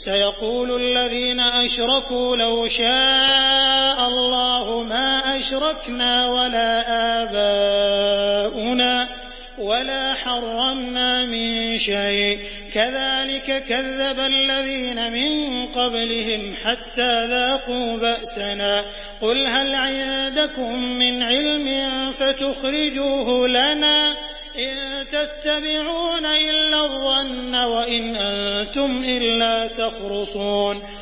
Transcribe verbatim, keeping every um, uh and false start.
سيقول الذين أشركوا لو شاء الله ما أشركنا ولا آباؤنا ولا حرمنا من شيء كذلك كذب الذين من قبلهم حتى ذاقوا بأسنا قل هل عندكم من علم فتخرجوه لنا إن تتبعون إلا الظن وإن أنتم إلا تخرصون